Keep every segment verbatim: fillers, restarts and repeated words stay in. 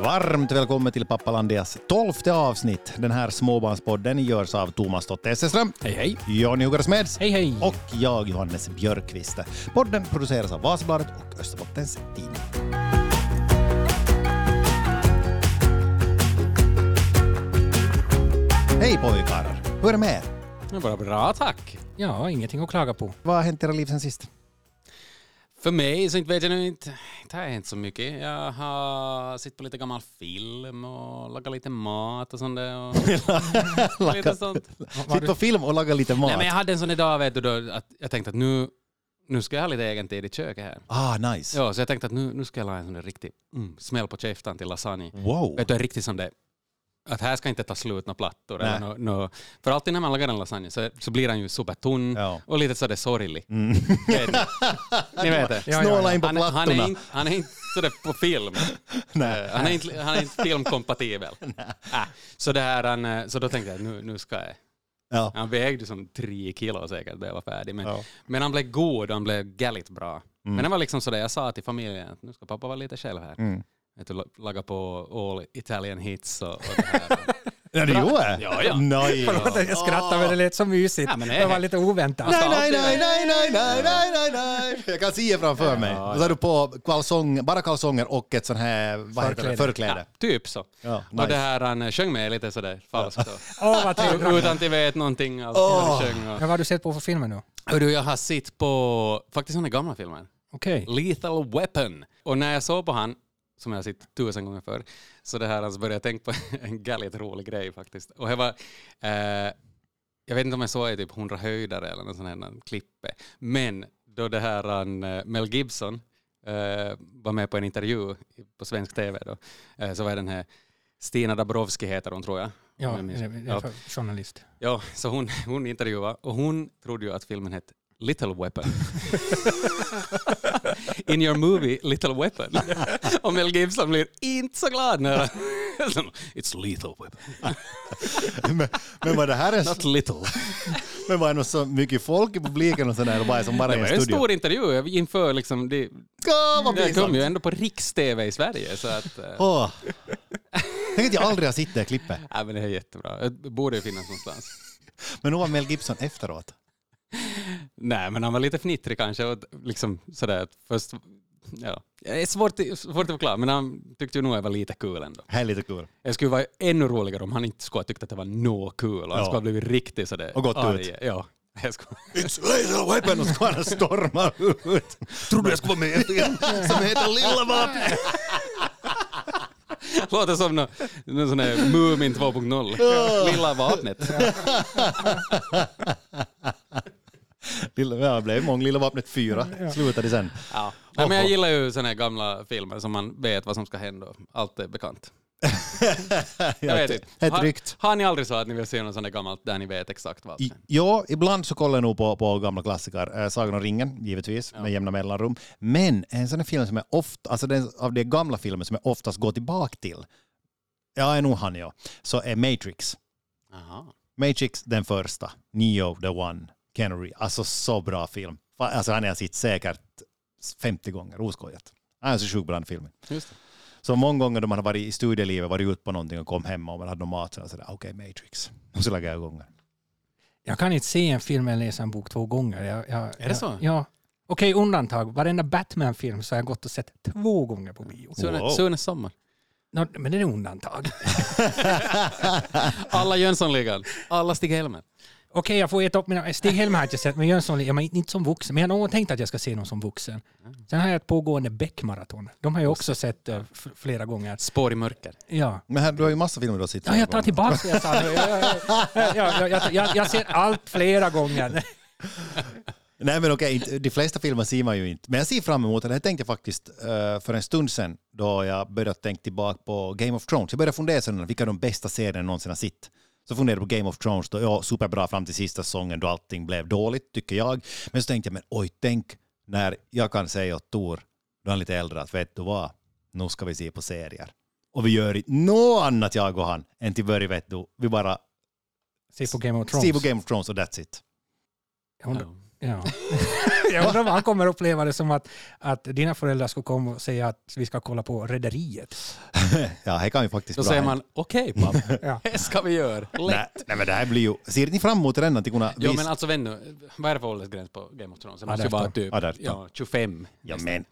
Varmt välkommen till Pappalandias tolfte avsnitt. Den här småbarnspodden görs av Thomas Tottesström. Hej hej. Johnny Ugarsmeds. Hej hej. Och jag, Johannes Björkvist. Podden produceras av Vasabladet och Österbottens Tidning. Hej pojkar. Hur är det med er? Det var bra, tack. Ja, ingenting att klaga på. Vad har hänt i era liv sen sist? För mig så inte vet jag nu inte. Det har hänt så mycket. Jag har sett på lite gammal film och lagat lite mat och sånt där. Och lite sånt. Sitt på film och laga lite mat. Nej, men jag hade en sån idag, vet du, då, att jag tänkte att nu, nu ska jag ha lite egen tid i köket här. Ah, nice. Ja, så jag tänkte att nu, nu ska jag ha en sån där riktig mm, smäll på käftan till lasagne. Wow. Vet du, en riktig sån där. Att här ska inte ta slut några plattor. Eller no, no. För alltid när man lagar en lasagne så, så blir den ju supertunn ja. Och lite sådär sorglig. Mm. Vet ni? Ni vet det. Ja, Snåla ja, ja. in på han, plattorna. Han är, inte, han är inte sådär på film. Nej. Han, är inte, han är inte filmkompatibel. Äh. Så, det här, han, så då tänkte jag nu, nu ska jag. Ja. Han vägde som tre kilo säkert när jag var färdig. Men, ja. men han blev god och han blev galigt bra. Mm. Men det var liksom sådär, jag sa till familjen att nu ska pappa vara lite själv här. Mm. Jag laga på all Italian hits och, och det här. Ja, det gjorde? Ja, ja. Nej, ja. Jag skrattade men det lät så mysigt. Ja, men det var lite oväntat. Nej, nej, nej, nej, nej, nej, nej, nej, nej. Jag kan se framför mig. Ja, ja. Så har du på kalsong, bara kalsonger och ett sån här vad heter det, förkläde. Ja, typ så. Ja, nice. Och det här han sjöng med lite sådär falskt. Åh, oh, vad trevligt. Utan att jag vet någonting. Alltså, oh. och... Vad har du sett på för filmer nu? Hörru, jag har sett på faktiskt såna gamla filmer. Okej. Okay. Lethal Weapon. Och när jag såg på han som jag har sett tusen gånger för. Så det här alltså började jag tänka på en galet rolig grej faktiskt. Och det var, eh, jag vet inte om jag såg i typ hundra höjdare eller någon sån här klippe. Men då det här han, Mel Gibson eh, var med på en intervju på svensk tv då. Eh, så var den här Stina Dabrowski heter hon tror jag. Ja, det är ja. journalist. Ja, så hon, hon intervjuade och hon trodde ju att filmen hette Little Weapon. In your movie, Little Weapon. Och Mel Gibson blir inte så glad när it's lethal weapon. men, men var det här en... Not little. Men var det nog så mycket folk i publiken och sådär och bara som bara i en studio? Det var en stor intervju inför liksom... Det, oh, det kom ju ändå på Riks-tv i Sverige så att... Uh... Oh. Tänk att jag aldrig har sett det klippet. Ja, men det är jättebra. Det borde ju finnas någonstans. Men nu var Mel Gibson efteråt. Nej, men han var lite fnittrig kanske och liksom sådär att först, ja, det är svårt, svårt att förklara, men han tyckte ju nog att det var lite kul ändå. Här lite kul. Det skulle vara ännu roligare om han inte skulle ha tyckt att det var nå kul och ja. Han skulle ha blivit riktigt sådär. Och gått arg. ut. Ja. Jag skulle... It's lethal weapon och skulle han storma ut. Tror du jag skulle vara med i en film som heter Lilla Vapen? Låter som någon, någon sån här Moomin två punkt noll. Oh. Lilla vapnet. Lilla, ja, det blev många Lilla Vapnet fyra. Ja. Slutade sen. Ja. Nej, men jag gillar ju såna här gamla filmer som man vet vad som ska hända. Allt är bekant. Jag vet inte. Ett rykt. Har, har ni aldrig så att ni vill se något sånt där gammalt där ni vet exakt vad? I, ja, ibland så kollar jag nog på, på gamla klassiker. Äh, Sagan om ringen, givetvis, ja. Med jämna mellanrum. Men en sån här film som är ofta, alltså den, av de gamla filmer som jag oftast går tillbaka till, ja, är nog han, ja, så är Matrix. Aha. Matrix, den första. Neo, the one. Kennery, alltså så bra film. Alltså han har sett säkert femtio gånger, oskojat. Han är så sjukt bra filmen. Just det. Så många gånger då man har varit i studielivet, varit ut på någonting och kom hem och man hade någon mat och sådär, okej, okay, Matrix. Och så lägger jag gånger. Jag kan inte se en film eller läsa en bok två gånger. Jag, jag, är det så? Ja. Okej, okay, undantag. Varenda Batman-film så har jag gått och sett två gånger på bio. Sönnes sommar. No, men det är undantag. Alla Jönssonligan. Alla Stig Helmer. Okej, okay, jag får äta upp mina... Stig Helmer har jag inte sett, men Jönsson, jag är inte som vuxen. Men jag har nog tänkt att jag ska se någon som vuxen. Sen har jag ett pågående Beck-maraton. De har jag också sett uh, f- flera gånger. Spår i mörker. Ja. Men här, du har ju massa filmer du har sett. Ja, jag tar tillbaka det jag sa. jag, jag, jag, jag, jag, jag ser allt flera gånger. Nej, men okej, okay, de flesta filmer ser man ju inte. Men jag ser fram emot det. Det tänkte jag faktiskt uh, för en stund sedan då jag började tänka tillbaka på Game of Thrones. Jag började fundera sedan vilka de bästa serierna någonsin har sett. Så funderade på Game of Thrones då, ja, superbra fram till sista säsongen då allting blev dåligt, tycker jag. Men så tänkte jag, men oj, tänk när jag kan säga åt Tor, då är han lite äldre, att vet du vad, nu ska vi se på serier. Och vi gör inte något annat, jag och han, än till början, vet du, vi bara se på Game of Thrones. Se på Game of Thrones och that's it. Jag undrar, ja. Jag undrar vad han kommer uppleva det som att, att dina föräldrar ska komma och säga att vi ska kolla på Rederiet. Ja, det kan ju faktiskt Då bra säger hända. man, okej okay, pappa, Ja. det ska vi göra. Lätt. Nej, nej, men det här blir ju... Ser ni fram emot den att kunna Jo, visa... men alltså vän nu, vad är det för åldersgräns på Game of Thrones? Det måste ju arton. vara typ arton. ja, tjugofem. Ja, men...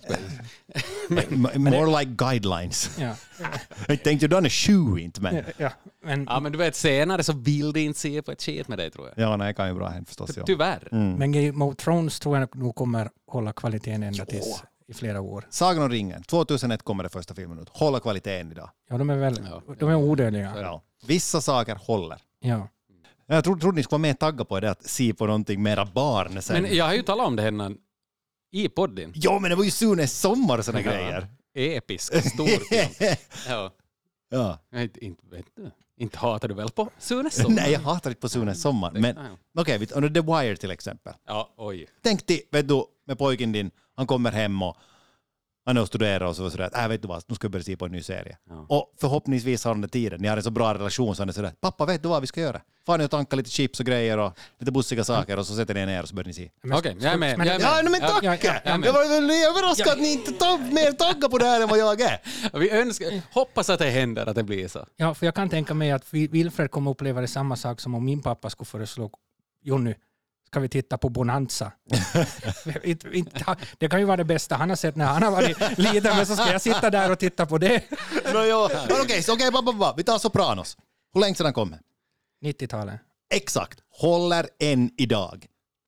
More like guidelines. Ja. Jag tänkte ju då är sju inte, men... Ja, men, Ja, men du vet, senare så vill de inte se på ett skit med dig, tror jag. Ja, nej, det kan ju bra hända förstås. Ja. Tyvärr. Mm. men Game of Thrones tror jag nog kommer hålla kvaliteten ända tills i flera år. Sagan om ringen. tjugohundraett kommer det första filmen ut. Hålla kvaliteten idag. Ja, de är väl Ja. de är odödliga. Ja. Vissa saker håller. Ja. Jag trodde, trodde ni skulle vara mer tagga på det att se på någonting mera barn sen. Men jag har ju talat om det här i podden. Ja, men det var ju Sunes sommar och såna Ja. grejer. Episk, stor film. Ja. Ja. Jag inte, inte, vet du. Inte hatar du väl på Sunes sommar? Nej, jag hatar inte på Sunes sommar. Men okej, okay, The Wire till exempel. Ja, oj. Tänk dig, vet du, med pojken din, han kommer hem och han är och studerar och så sådär, äh, vet du vad, nu ska vi börja se på en ny serie. Ja. Och förhoppningsvis har han den tiden, ni har en så bra relation så han är sådär, pappa vet du vad vi ska göra? Får ni och tanka lite chips och grejer och lite bussiga saker och så sätter ni er ner och så börjar ni se. Men- Okej, jag är med. men- Jag är med. Ja, nej, men tack! Ja, ja, ja, men- Jag var väl överraskad att ni inte tar mer tagga på det här än vad jag är. Vi önskar, hoppas att det händer, att det blir så. Ja, för jag kan tänka mig att Vi- Wilfred kommer uppleva det samma sak som om min pappa skulle föreslå Jonny, ska vi titta på Bonanza? Inte- inte- det kan ju vara det bästa han har sett när han har varit liten, men så ska jag sitta där och titta på det. No, ja. Men okej, så okej, okay, okay, vi tar Sopranos. Hur länge sedan kommer? nittiotalet. Exakt, håller än idag.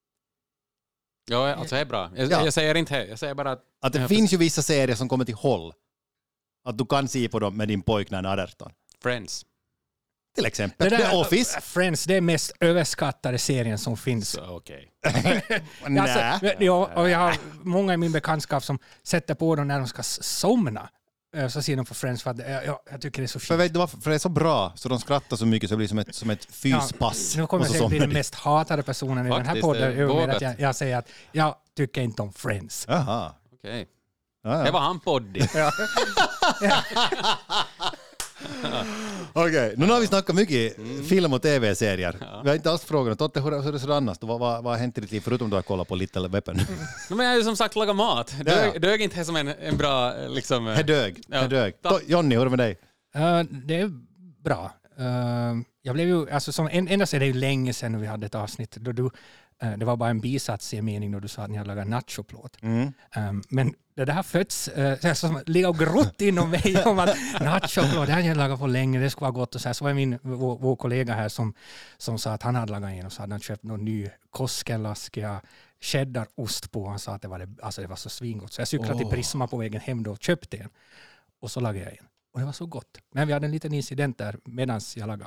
Ja, alltså det är bra. Jag, Ja. jag säger inte det. Jag säger bara att... Att det jag finns ju vissa serier som kommer till håll. Att du kan se på dem med din pojk när han är arton. Friends. Till exempel Det där- The Office. Friends, det är mest överskattade serien som finns. Så okej. Nej. Alltså, ja, och jag har många i min bekantskap som sätter på dem när de ska s- somna. Eh, Så ser de på Friends för att eh, ja, jag tycker det är så För fint. vet du varför? För det är så bra så de skrattar så mycket så det blir som ett, som ett fyspass. Nu kommer Och jag så säkert bli somnar den de. mest hatade personen i den här Faktiskt, podden. det är i och med vågat. att jag, jag säger att jag tycker inte om Friends. Jaha. Okej. Ja, Det ja. var han poddig. Okej, nu har vi snackat mycket Mm. film och tv-serier. Vi har inte alls frågat, Totte, hur hur är det så annars? Vad, vad, vad har hänt i ditt liv förutom att du har kollat på Little Weapon? Men jag har ju som sagt lagat mat. Ja, Dög, ja. dög inte det som en, en bra liksom... Det dög. Ja. Det dög. Tack. To- Jonny, hur är det med dig? Eh, det är bra. Eh, jag blev ju, alltså som, en, ändå så är det ju länge sedan vi hade ett avsnitt då du, eh, det var bara en bisats i en mening då du sa att ni hade lagat nachoplåt. Mm. Um, men det där har fötts, uh, så här, som ligger och grott inom mig om att nachoplåt, det har jag lagat på länge, det skulle vara gott. Och så, här, så var min, vår, vår kollega här som, som sa att han hade lagat en och så hade han köpt någon ny Koskenlaskia cheddarost på. Han sa att det var, det, alltså det var så svingott. Så jag cyklade till Åh. Prisma på vägen hem då och köpte en. Och så lagade jag en. Och det var så gott. Men vi hade en liten incident där medan jag lagade.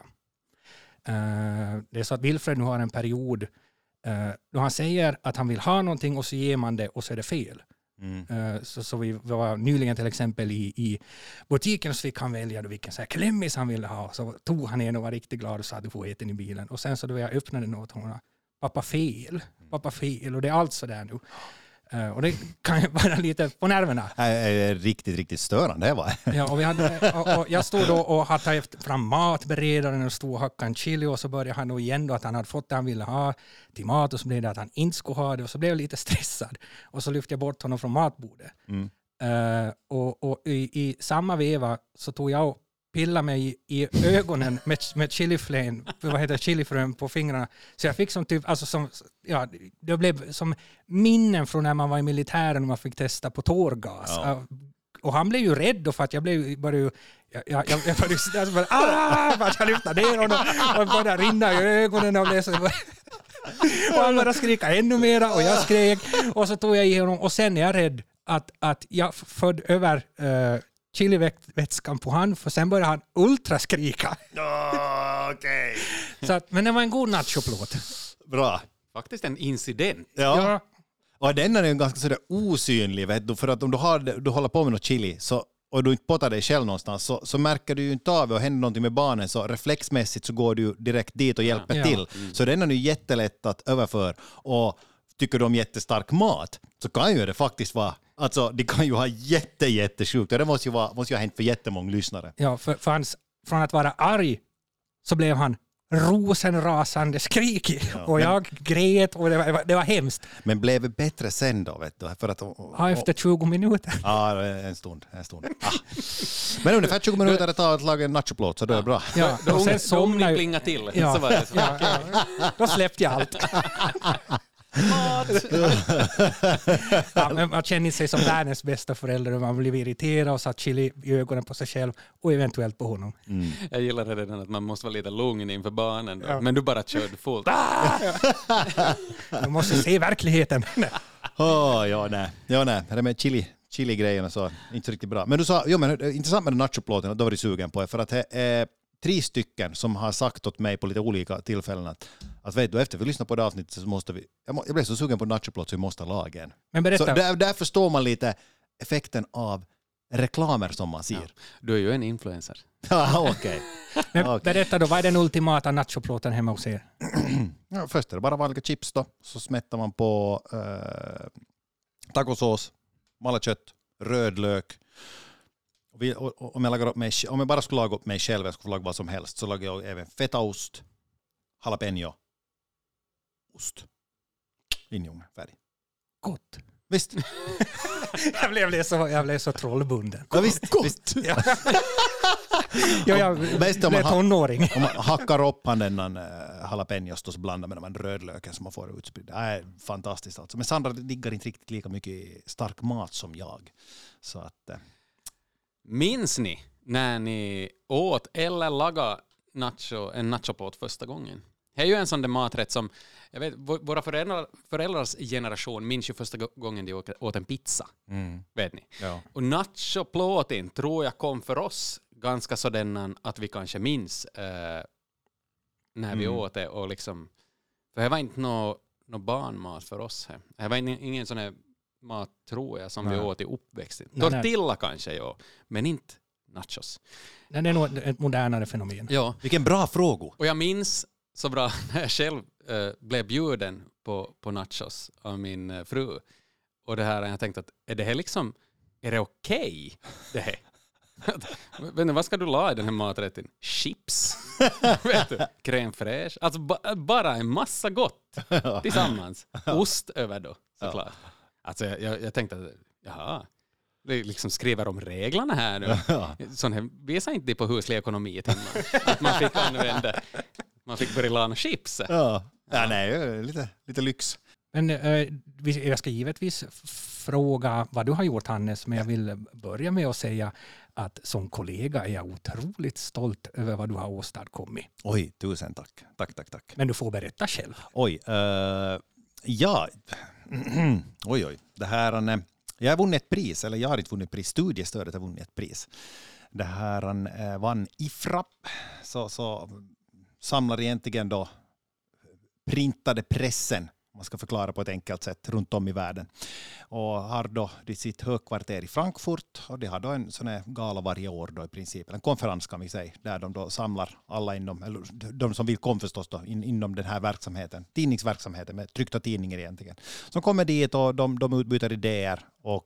Uh, det är så att Wilfred nu har en period uh, då han säger att han vill ha någonting och så ger man det och så är det fel. Mm. Uh, så, så vi var nyligen till exempel i, i butiken och så fick han välja då vilken så här klämmis han ville ha. Så tog han en och var riktigt glad och sa att du får äta den i bilen. Och sen så då jag öppnade den åt honom, pappa fel, pappa fel. Och det är allt så där nu. Uh, och det kan ju vara lite på nerverna. Det är riktigt, riktigt störande det var. Ja, och vi hade, och, och jag stod då och hade tagit fram matberedaren och stod och hackade en chili och så började han då igen då att han hade fått det han ville ha till mat och så blev det att han inte skulle ha det och så blev jag lite stressad och så lyfte jag bort honom från matbordet. Mm. Uh, och och i, i samma veva så tog jag och pillade mig i, i ögonen med, med chiliflän, vad heter chilifrön på fingrarna. Så jag fick som typ, alltså som, ja, det blev som minnen från när man var i militären och man fick testa på tårgas. Ja. Uh, och han blev ju rädd då för att jag blev bara ju, jag, jag, jag, jag bara, jag bara, ah, för att jag lyfte ner honom och började rinna i ögonen och blev så, och han började skrika ännu mera och jag skrek och så tog jag i honom och sen är jag rädd att, att jag förde över uh, chilivätskan på han för sen började han ultraskrika. Oh, okay. Så att, men det var en god nachoplåt. Bra. Faktiskt en incident. Ja. Ja. Och den är ju ganska sådär osynlig, vet du, för att om du, har, du håller på med något chili så, och du inte pottar dig själv någonstans så, så märker du ju inte av och händer någonting med barnen så reflexmässigt så går du ju direkt dit och hjälper Ja. till. Mm. Så den är ju jättelätt att överföra och tycker du om jättestark mat så kan ju det faktiskt vara, alltså det kan ju ha jätte jättesjukt och det måste ju, vara, måste ju ha hänt för jättemånga lyssnare. Ja, för, för hans, från att vara arg så blev han rosenrasande skrik. Ja, och jag men... grät och det var, det var hemskt. Men blev det bättre sen då? Vet du? För att, ja, efter tjugo minuter. Ja, en stund. En stund. Ah. Men ungefär tjugo minuter att ta ett lag en nachoplåt, så det är bra. Ja, då, och sen somnade jag. Plinga till. Ja, så var det så. Ja, ja. Då släppte jag allt. Mat! Ja, men man känner sig som världens bästa förälder och man blir irriterad och satt chili i ögonen på sig själv och eventuellt på honom. Mm. Jag gillar redan att man måste vara lite lugn inför barnen. Ja. Men du bara körde fullt. Man måste se verkligheten. oh, ja, nej. Ja, nej. Det med chili, chili-grejerna så inte riktigt bra. Men du sa, jo, men intressant med den nachoplåten, då var du sugen på det. För att det är tre stycken som har sagt åt mig på lite olika tillfällen att, att vet du, efter vi lyssnar på det avsnittet så måste vi, jag, må, jag blev så sugen på nachoplåt så vi måste laga en. Men berätta. Så där, där förstår man lite effekten av reklamer som man ser. Ja, du är ju en influencer. Ja, okej. Okay. okay. Berätta då, vad är den ultimata nachoplåten hemma hos er? Ja, först är det bara vanliga chips då. Så smättar man på äh, tacosås, malakött, rödlök. Och vi, och, och, om, jag lagar upp mig, om jag bara skulle laga upp mig själv, jag skulle laga vad som helst, så lagar jag även fetaost, jalapeno, ost. Injong, färdig. Gott. Visst? jag, blev, jag, blev så, jag blev så trollbunden. Ja, visst, gott. Visst. Ja. ja, jag blev tonåring. Om man hackar upp han den uh, jalapenos och så blandar med den rödlöken som man får utspridd. Det är fantastiskt alltså. Men Sandra ligger inte riktigt lika mycket i stark mat som jag. Så att... Uh... Minns ni när ni åt eller lagade nacho, en nachoplåt första gången? Det är ju en sån där maträtt som, jag vet, våra föräldrar, föräldrars generation minns ju första gången de åt en pizza. Mm. Vet ni? Ja. Och nachoplåten tror jag kom för oss ganska sådan att vi kanske minns eh, när vi mm. åt det. Och liksom, för det var inte någon no barnmat för oss. Här. Det var ingen sån här mat, tror jag, som nej. vi åt i uppväxten. Nej, Tortilla nej. kanske, ja. Men inte nachos. Det är nog ett modernare fenomen. Ja. Vilken bra fråga. Och jag minns så bra när jag själv äh, blev bjuden på, på nachos av min äh, fru. Och det här, jag tänkte att är det här liksom, är det okej? Okay, det här? Men vad ska du la i den här maträtten? Chips? Vet du? Crème fraîche? Alltså ba- bara en massa gott tillsammans. Ost över då, såklart. Alltså jag, jag, jag tänkte att, jaha, det liksom skriver om reglerna här nu. Sån här, visar inte det på huslig ekonomi till man, att man fick använda, man fick börja lana chips. Ja, ja nej, lite, lite lyx. Men eh, jag ska givetvis fråga vad du har gjort, Hannes, men jag vill börja med att säga att som kollega är jag otroligt stolt över vad du har åstadkommit. Oj, tusen tack. Tack, tack, tack. Men du får berätta själv. Oj, uh, ja, oj, oj. Det här, jag har vunnit ett pris, eller jag har inte vunnit ett pris, studiestödet har vunnit ett pris. Det här uh, vann I F R A P, så, så samlar egentligen då printade pressen, man ska förklara på ett enkelt sätt, runt om i världen. Och har då sitt högkvarter i Frankfurt, och de har då en sån här gala varje år då i princip, en konferens kan vi säga, där de då samlar alla inom, eller de som vill komma förstås då, in, inom den här verksamheten, tidningsverksamheten med tryckta tidningar egentligen. Som kommer dit och de, de utbyter idéer och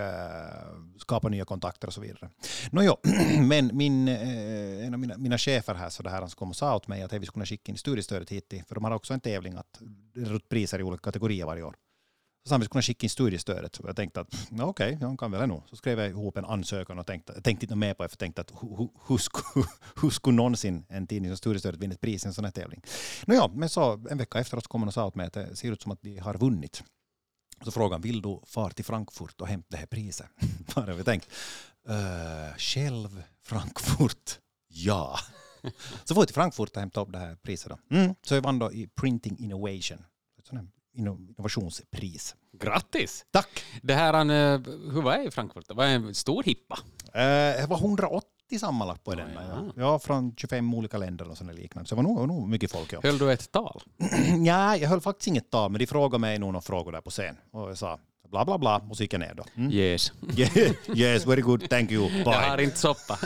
skapa nya kontakter och så vidare. Nå jo, men min, eh, en av mina, mina chefer här, så det här, han kom och sa åt mig att vi skulle kunna skicka in studiestödet hit till, för de har också en tävling att rutt priser i olika kategorier varje år. Så sa vi skulle kunna skicka in studiestödet. Så jag tänkte att ja, okej, okay, jag kan väl nog. Så skrev jag ihop en ansökan och tänkte, jag tänkte inte med på det, för jag tänkte att hur, hur, skulle, hur skulle någonsin en tidning som studiestödet vinna ett pris i en sån här tävling? Nå ja, men så en vecka efteråt så kom han och sa åt mig att det ser ut som att de har vunnit. Så frågan, vill du fara till Frankfurt och hämta det här priset? Vad har vi tänkt? Uh, själv Frankfurt, ja. Så får vi till Frankfurt och hämta upp det här priset då. Mm. Så jag vann då i Printing Innovation. Ett sånt här innovationspris. Grattis! Tack! Det här, hur var det i Frankfurt? Det var en stor hippa. Uh, det var hundraåttio sammanlagt på den. Oh, ja. Ja, från tjugofem olika länder och sådana liknande. Så det var nog, nog mycket folk. Ja. Höll du ett tal? Nej, jag höll faktiskt inget tal, men de frågade mig nog några frågor där på scen. Och jag sa bla bla bla och så gick jag ner då. Mm. Yes. Yes, very good, thank you, bye. Jag har inte soppa.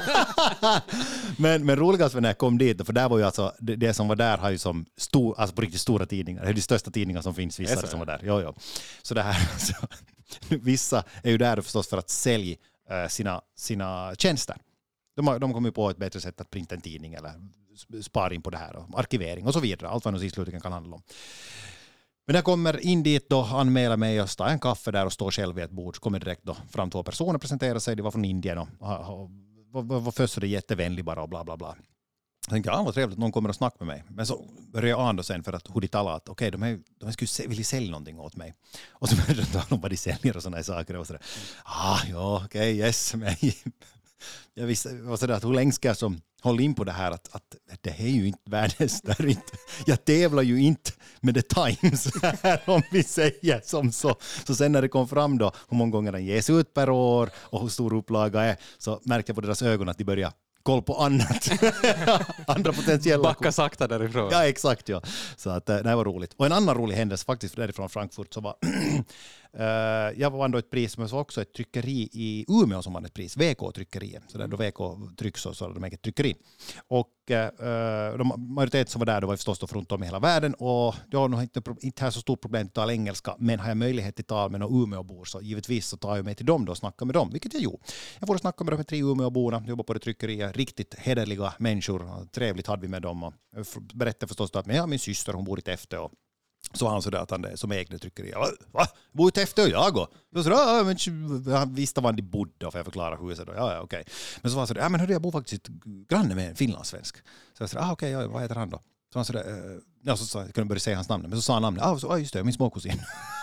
men, men roligast var när jag kom dit, för där var ju alltså, det, det som var där har ju som stor, alltså på riktigt stora tidningar. Det är de största tidningar som finns, vissa det som var där. Jo, jo. Så det här, så, vissa är ju där förstås för att sälja uh, sina, sina tjänster. De, har, de kommer på ett bättre sätt att printa en tidning eller spara in på det här och arkivering och så vidare. Allt vad nu slutligen kan handla om. Men när jag kommer in dit då, anmäler mig och tar en kaffe där och står själv vid ett bord, så kommer direkt då fram två personer, presenterar sig, det var från Indien och, och, och var, var först det jättevänlig bara och bla bla bla. Jag tänkte, ja vad trevligt, någon kommer att snacka med mig. Men så började jag ana sen för att hur de talade att okej, okay, de, de skulle vilja sälja någonting åt mig. Och så började jag tala om vad de säljer och sådana saker. Och så där, ah ja, okej, okay, yes. Men jag visste var så där, att hur länge ska jag som hålla in på det här att, att det är ju inte världens, det är inte, jag tävlar ju inte med The Times här om vi säger som så. Så sen när det kom fram då hur många gånger den ges ut per år och hur stor upplaga är, så märkte jag på deras ögon att de börjar koll på annat. Andra potentiella. Backa sakta därifrån. Ja, exakt. Ja. Så att, det här var roligt. Och en annan rolig händelse faktiskt därifrån Frankfurt så var uh, jag vann då ett pris, men så också ett tryckeri i Umeå som vann ett pris. V K-tryckeriet. Så där då V K trycks så, så hade de ett tryckeri. Och uh, de majoritet som var där då var förstås då runt om i hela världen. Och jag har nog inte, inte här så stort problem att tala engelska, men har jag möjlighet att tala med några Umeåbor så givetvis så tar jag mig till dem då och snackar med dem, vilket jag gjorde. Jag får snacka med de här tre Umeåborna, jobbar på det tryckeriet. Riktigt hederliga människor. Trevligt hade vi med dem. Och berättade förstås att men ja, min syster hon bor i Täfte och så var han sådär att han är som ägde tryckeri. Va? Va? Bor i Täfte och jag och? Så sådär, ja, men han visste var de bodde för jag förklarar huset. Ja, ja, okej. Men så var han sådär, ja men hörru, jag bor faktiskt granne med en finlandssvensk. Så jag sådär, ah, okej, ja, vad heter han då? Så han sådär, ja, så, så jag kunde börja säga hans namn. Men så sa han namnet, ja, ah, just det, min småkusin.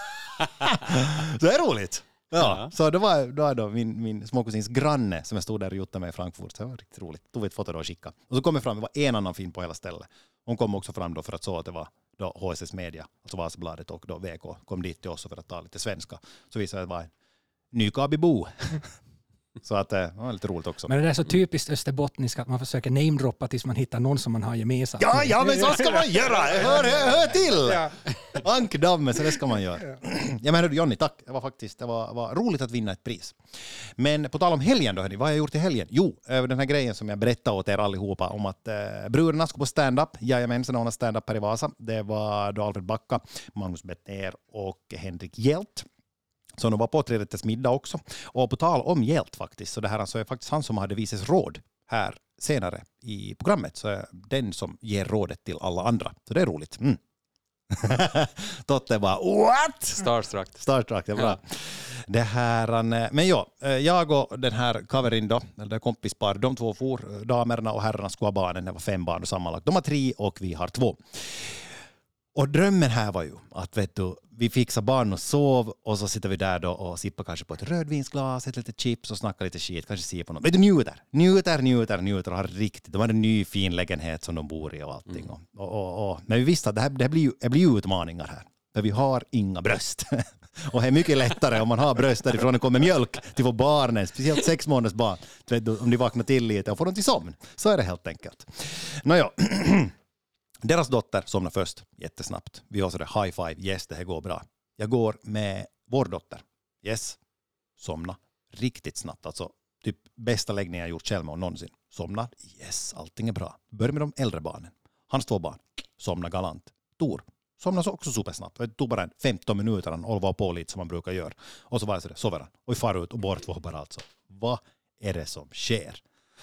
Så det är roligt. Ja, ja, så det var då, då min, min småkusins granne som jag stod där och gjorde med i Frankfurt. Så det var riktigt roligt. Tog vi ett foto då och skickade. Och så kom jag fram, det var en annan fin på hela stället. Hon kom också fram då för att så att det var då H S S Media, alltså Vasabladet och då V K kom dit till oss för att ta lite svenska. Så visade det att det var en Nykabibo. Så att det var lite roligt också. Men det är så typiskt österbottniska att man försöker namedroppa tills man hittar någon som man har gemensamt. Ja, ja, men så ska man göra! Hör, hör, hör till! Ja. Ankdamme, så det ska man göra. Ja, men hörru Johnny, tack. Det var faktiskt det var, var roligt att vinna ett pris. Men på tal om helgen då, hörni, vad har jag gjort i helgen? Jo, den här grejen som jag berättade åt er allihopa om att eh, bröderna ska på stand-up. Jajamensan, hon har stand-up här i Vasa. Det var då Alfred Backa, Magnus Bettner och Henrik Hjelt. Så de var på trerätters middag också. Och på tal om Hjelt faktiskt, så det här alltså är faktiskt han som hade visats råd här senare i programmet. Så är den som ger rådet till alla andra. Så det är roligt. Mm. Totte bara, what? Starstruck. Starstruck, det är bra. Ja. Det här, men ja, jag och den här kaverin då, eller kompispar, de två for, damerna och herrarna skulle ha barnen. Det var fem barn och sammanlagt. De har tre och vi har två. Och drömmen här var ju att vet du, vi fixar barn och sov och så sitter vi där då och sippar kanske på ett rödvinsglas, ett lite chips och snackar lite skit, kanske ser på något. Vet du, njuter, njuter, njuter, njuter och har riktigt, de har en ny fin lägenhet som de bor i och allting. Mm. Och, och, och, men vi visste att det, här, det, här blir ju, det blir ju utmaningar här. För vi har inga bröst. Och det är mycket lättare om man har bröst därifrån det kommer mjölk till vår barnen, speciellt sex månaders barn. Om de vaknar till lite och får dem till somn. Så är det helt enkelt. Nåja. Deras dotter somnar först jättesnabbt. Vi har sådär high five. Yes, det här går bra. Jag går med vår dotter. Yes, somna riktigt snabbt. Alltså typ bästa läggningen jag gjort själv med någonsin. Somnar. Yes, allting är bra. Börjar med de äldre barnen. Hans två barn. Somnar galant. Tor. Somnar så också supersnabbt. Det tog bara en femton minuter. Han var på lite som man brukar göra. Och så var det sådär, sover han. Och vi far ut och bort två bara alltså. Vad är det som sker?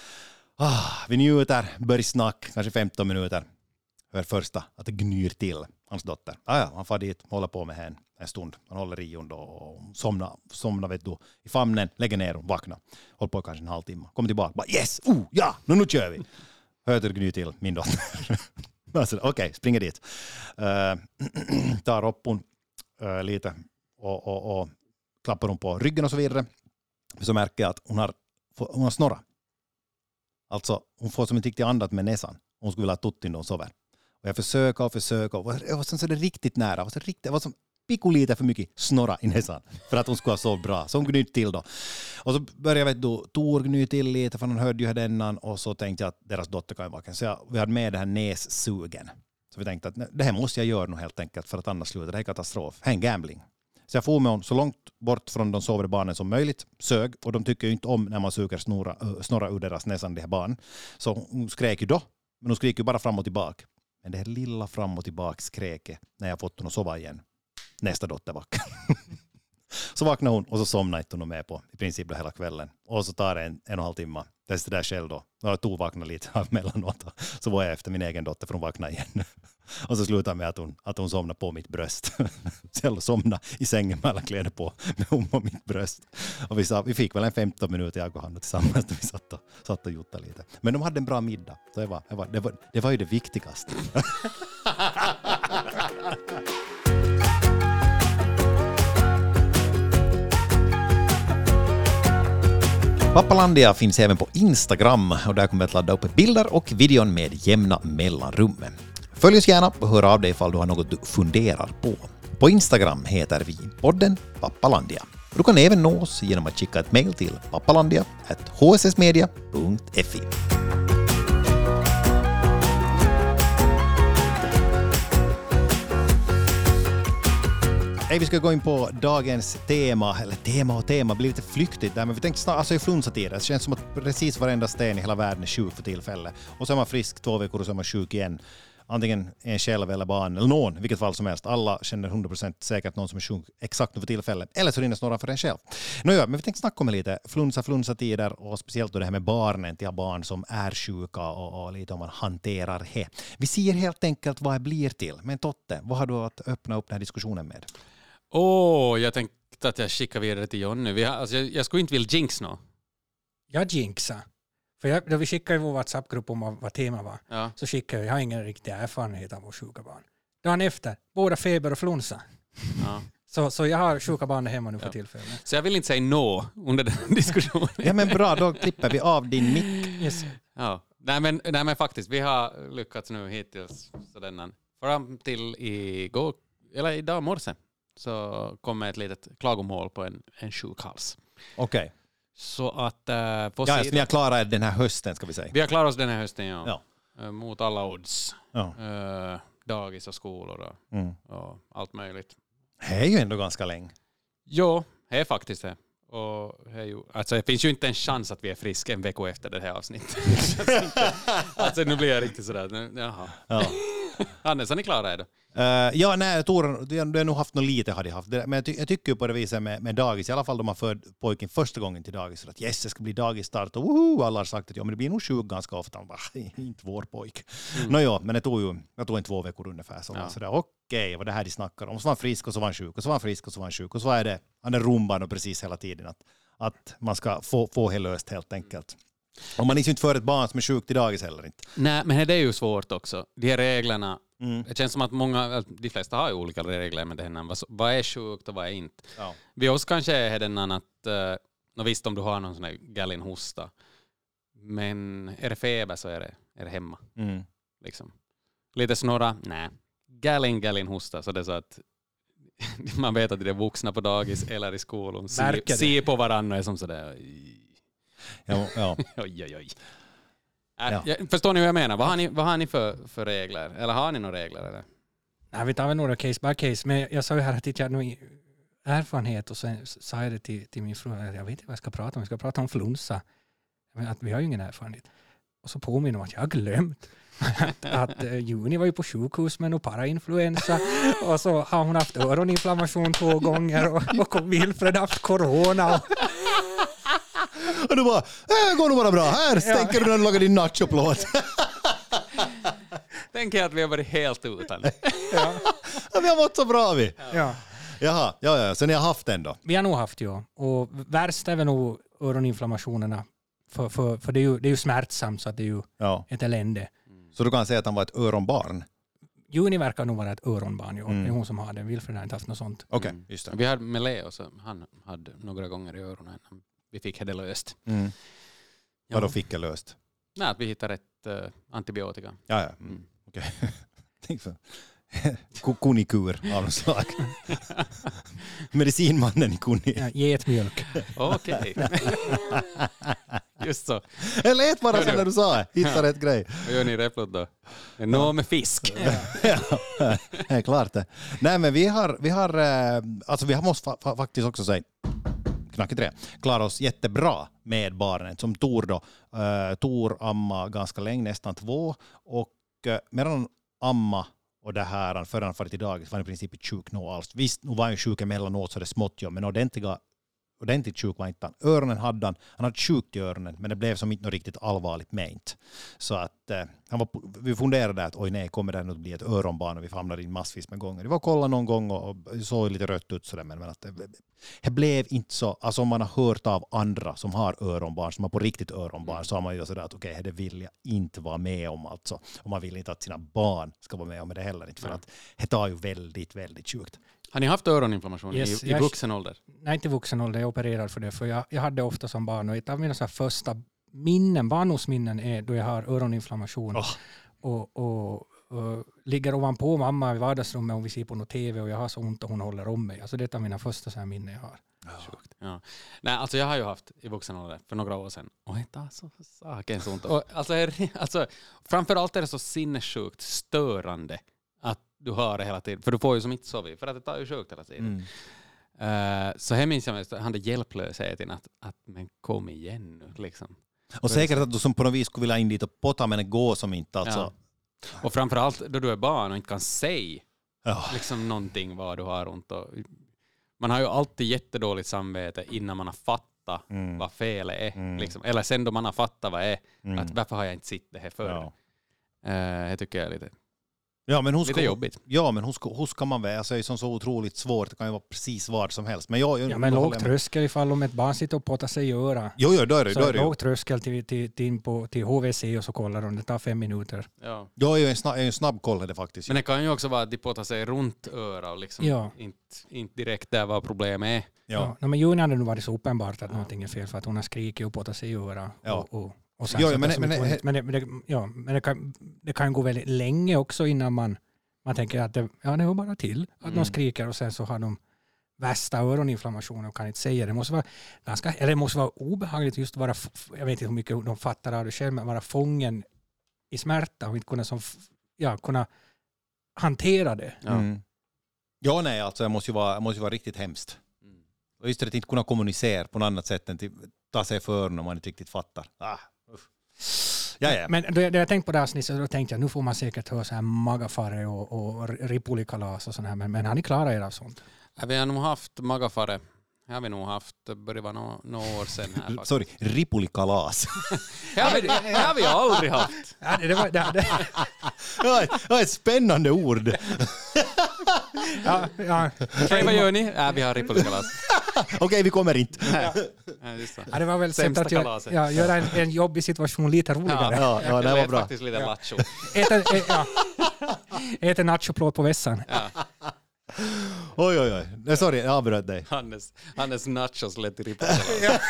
Ah, vi njuter. Börjar snack. Kanske femton minuter. Hör första att det gnyr till hans dotter. Ah, ja, han far dit, håller på med henne en stund. Han håller i hon och somnar, somnar vet du, i famnen, lägger ner och vaknar. Håller på kanske en halvtimme. Kommer tillbaka, bara yes, oh, ja, nu, nu kör vi. Hör det gnyr till min dotter. Alltså, okej, okay, springer dit. Uh, tar upp hon uh, lite och, och, och klappar hon på ryggen och så vidare. Så märker jag att hon har, hon har snorra. Alltså, hon får som en riktig andat med näsan. Hon skulle vilja ha tuttin då hon sover. Och jag försöker och försöker. Och jag var så riktigt nära. Jag var, så riktigt, jag var som pikolite för mycket snorra i näsan. För att hon skulle ha så bra. Så hon gnyt till då. Och så började jag vet Tor gnyt till lite. För hon hörde ju denna. Och så tänkte jag att deras dotter kan vara. Så jag, vi hade med det här nässugen. Så vi tänkte att det här måste jag göra nu helt enkelt. För att annars slutar det här katastrof. Det är en gambling. Så jag får med hon så långt bort från de sovande barnen som möjligt. Sög. Och de tycker ju inte om när man suger snorra, snorra ur deras näsan, de här barn. Så hon skrek ju då. Men hon skriker ju bara fram och tillbaka. Men det här lilla fram och tillbaka skräket när jag fått hon att sova igen. Nästa dotter vackar. Så vaknade hon och så somnade inte hon med på i princip hela kvällen. Och så tar det en, en och en halv timme. Det är det där själv då. Jag tog vakna lite mellanåt. Så var jag efter min egen dotter för hon vaknade igen. Och så slutade med att hon, att hon somnade på mitt bröst. Så jag somnade i sängen med alla kläder på. Med hon på mitt bröst. Och vi, sa, vi fick väl en femton minuter jag och han tillsammans. När vi satt och, satt och gjorde lite. Men de hade en bra middag. Så det var, det var, det var, det var ju det viktigaste. Pappalandia finns även på Instagram och där kommer vi att ladda upp bilder och videon med jämna mellanrum. Följ oss gärna och hör av dig ifall du har något du funderar på. På Instagram heter vi podden Pappalandia. Du kan även nå oss genom att skicka ett mejl till pappalandia at h s s media punkt f i. Hej, vi ska gå in på dagens tema, eller tema och tema, blir lite flyktigt där, men vi tänkte snart, alltså influensatider, det känns som att precis varenda sten i hela världen är sjuk för tillfället. Och så är man frisk två veckor och så är man sjuk igen. Antingen en själv eller barn, eller någon, vilket fall som helst. Alla känner hundra procent säkert någon som är sjuk exakt nu för tillfället. Eller så rinner snarare för en själv. Nåja, men vi tänkte snacka om lite flunsa, flunsa-tider och speciellt då det här med barnen till barn som är sjuka och, och lite om man hanterar det. Vi ser helt enkelt vad det blir till. Men Totte, vad har du att öppna upp den här diskussionen med? Åh, oh, jag tänkte att jag skickar vidare till Jonny. Vi har, alltså, jag, jag skulle inte vilja jinx nå. Jag jinxar. För jag, då vi skickade i vår WhatsApp-grupp om vad tema var, ja. så skickade jag, jag har ingen riktig erfarenhet av vår sjuka barn. Dagen efter, båda feber och flunsa. Ja. Så, så jag har sjuka barn hemma nu för ja. tillfället. Så jag vill inte säga no under den diskussionen. Ja, men bra, då klipper vi av din mick. Yes. Ja. Nej, men, nej men faktiskt, vi har lyckats nu hittills. Så denna, fram till igår, eller idag morse, så kommer ett litet klagomål på en, en sjuk hals. Okej. Okay. Så att uh, på ja, sidan, ni har klarat den här hösten, ska vi säga. Vi har klarat oss den här hösten, ja. ja. Uh, mot alla odds. Ja. Uh, dagis och skolor och, mm. och allt möjligt. Det är ju ändå ganska länge. Jo, det är faktiskt det. Och det, är ju, alltså, det finns ju inte en chans att vi är friska en vecka efter det här avsnittet. Alltså nu blir jag riktigt sådär. Jaha. Ja. Hannes, har ni klarat det? Uh, ja, nej, Tor, du har nog haft något lite hade jag haft. Men jag, ty- jag tycker på det viset med, med dagis, i alla fall de har fört pojken första gången till dagis, så att yes, det ska bli dagisstart och woho, alla har sagt att ja, men det blir nog sjuk ganska ofta. Bara, inte vår pojk. Mm. Nå ja, men det tog ju jag tog en två veckor ungefär. Så, ja. så där, okej, okay, vad det här de snackar om. Så var han frisk och så var han sjuk och så var han frisk och så var han sjuk och så var det, han är rumban och precis hela tiden att, att man ska få, få det löst helt enkelt. Och man är inte för ett barn som är sjukt i dagis heller inte. Nej, men det är ju svårt också. De här reglerna, mm. det känns som att många, de flesta har ju olika regler med det här. Vad, vad är sjukt och vad är inte? Ja. Vid oss kanske är det den att, uh, visst om du har någon sån här gallin hosta, men är det feber så är det, är det hemma. Mm. Liksom. Lite snurra, nej. Gallin, gallin hosta, så det är så att man vet att det är vuxna på dagis eller i skolan. Se, se på varandra är som sådär. Ja, ja. oj, oj, oj. Äh, ja. Jag, förstår ni vad jag menar? Vad har ni, vad har ni för, för regler? Eller har ni några regler? Eller? Nej, vi tar väl några case by case. Men jag sa ju här att jag har nog erfarenhet och så sa jag det till, till min fru. Jag vet inte vad jag ska prata om. Vi ska prata om flunsa. Att vi har ju ingen erfarenhet. Och så påminner om att jag har glömt att, att uh, Juni var ju på sjukhus med någon parainfluensa och så har hon haft öroninflammation två gånger och, och Wilfred har haft corona. Och och du bara, det går nog bara bra. Här stänker ja. du och lagar din nachoplåt. Tänker jag att vi har varit helt utan. ja. ja, vi har mått så bra vi. Ja. Jaha, ja, ja. Så ni har haft den då? Vi har nog haft, ja. Och värst är väl nog öroninflammationerna. För, för, för det, är ju, det är ju smärtsamt så att det är ju ja. ett elände. Mm. Så du kan säga att han var ett öronbarn? Juni verkar nog vara ett öronbarn. Ja. Mm. Det är hon som har det. Wilfred har inte haft något sånt. Okej, okay, just det. Vi hade med Leo, så han hade några gånger i öronen. Vi fick det löst. Mm. Ja. Vad då fick jag löst? Nej, att vi hittade ett uh, antibiotika. Ja, ja. Mm. Okej. Okay. Kunikur av något slag. Medicinmannen i kuni. Ja, getmjölk. Okej. Just så. Jag lät bara så när du sa det. Hittade ett grej. Vad gör ni i replot då? Nå ja. med fisk. ja, det är klart det. Nej, men vi har, vi har, alltså vi har måste fa- faktiskt också säga knack i tre. Klarar oss jättebra med barnen. Som Tor då. Uh, Tor amma ganska länge, nästan två. Och uh, medan amma Och det här, förrän han farit till dagis var han i princip sjuk nå alls. Visst, nu var han ju sjuk emellanåt så det smått ju, men ordentliga ordentligt sjuk var inte han. Öronen hade han. Han hade sjukt i öronen, men det blev som inte riktigt allvarligt ment. Så att eh, han var, vi funderade att oj nej, kommer det att bli ett öronbarn och vi famlade in massvis med gånger. Det var att kolla någon gång och, och såg lite rött ut sådär, men, men att det, det blev inte så. Alltså om man har hört av andra som har öronbarn, som har på riktigt öronbarn, mm. så har man ju sådär att okej, okay, det vill jag inte vara med om alltså. Och man vill inte att sina barn ska vara med om det heller inte, för ja. att det tar ju väldigt, väldigt sjukt. Har ni haft öroninflammation yes, i, i vuxen ålder? Nej, inte vuxen ålder. Jag opererar för det. För jag, jag hade ofta som barn, och ett av mina så här första minnen, barndomsminnen är då jag har öroninflammation. Oh. Och, och, och ligger ovanpå mamma i vardagsrummet och vi ser på något tv och jag har så ont och hon håller om mig. Alltså det är ett av mina första så här minnen jag har. Ja. Ja. Nej, alltså jag har ju haft i vuxen ålder för några år sedan. Och det är så saken sånt. Och alltså, alltså, framförallt är det så sinnessjukt störande att du hör det hela tiden. För du får ju som inte sova, för att det tar ju sjukt hela tiden. Mm. Uh, så här minns jag mest, han hade hjälplösheten att, att men kom igen nu liksom. Och säkert att du som på något vis skulle vilja in dit och potta, men det går som inte alltså. Ja. Och framförallt då du är barn och inte kan säga ja. liksom någonting vad du har runt. Och man har ju alltid jättedåligt samvete innan man har fattat mm. vad felet är. Mm. Liksom. Eller sen då man har fattat vad det är. Mm. Att varför har jag inte sett det här förr? Ja. Uh, det tycker jag är lite... Ja, men hon lite ska, jobbigt. Ja, men hon ska, hon ska man väl. Alltså, det är så otroligt svårt. Det kan ju vara precis vad som helst. Men, jag, jag, ja, men låg tröskel ifall om ett barn sitter och potar sig i öra. Jo, jo, då är det. Så då är det låg tröskel till, till, till, på, till H V C och så kollar de. Det tar fem minuter. Ja, ja jag är en snabb, jag är en snabb koll det faktiskt. Men det kan ju också vara att de potar sig runt öra och liksom ja. inte, inte direkt där vad problemet är. Ja. Ja, men Juni hade nog varit så uppenbart att ja. någonting är fel för att hon har skrikit och potat sig i öra. Ja. Och, och, och sen, jo, så men, det, men, det, men, det, men, det, ja, men det, kan, det kan gå väldigt länge också innan man Man tänker att det, ja, det hör bara till att mm. de skriker och sen så har de värsta öroninflammationen och kan inte säga. Det måste vara ganska, eller det måste vara obehagligt just vara, jag vet inte hur mycket de fattar av det själv, men vara fången i smärta och inte kunna, som, ja, kunna hantera det. Ja, mm. ja nej, alltså det måste ju vara, måste ju vara riktigt hemskt. Mm. Och just det att inte kunna kommunicera på något annat sätt än att ta sig för när man inte riktigt fattar. Ah, uff. Ja, ja. Men då jag tänkte på det här snittet, då tänkte jag nu får man säkert höra så här magafare och, och ripulikalas och sånt här, men, men har ni klarat er av sånt? Ja, vi har nog haft magafare. Det har vi nog haft, det började vara några no, år sedan här. Faktiskt. Sorry, ripulikalas. Det har vi, det har vi aldrig haft. Ja, det, var, det, det. Det var ett spännande ord. Ja, ja. Okej, vad gör ni? Ja, vi har ripulikalas. Okej, okay, vi kommer inte. Ja. Ja, just det. Ja, det var väl sätt att göra, ja, göra en, en jobbig situation lite roligare. Ja, ja, det, det var bra. Faktiskt lite lattjo. Äta, ä, ja. Äta nachoplåt på vässan. Ja. Oj, oj, oj. Sorry, jag avbröt dig. Hannes, Hannes nachos lät till ripulikalas. Ja.